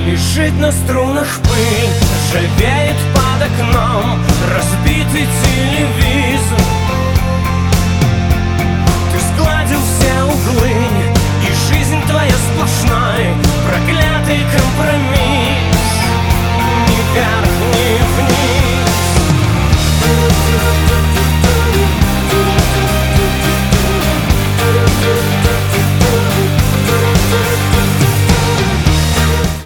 Лежит на струнах пыль, ржавеет под окном разбитый телевизор.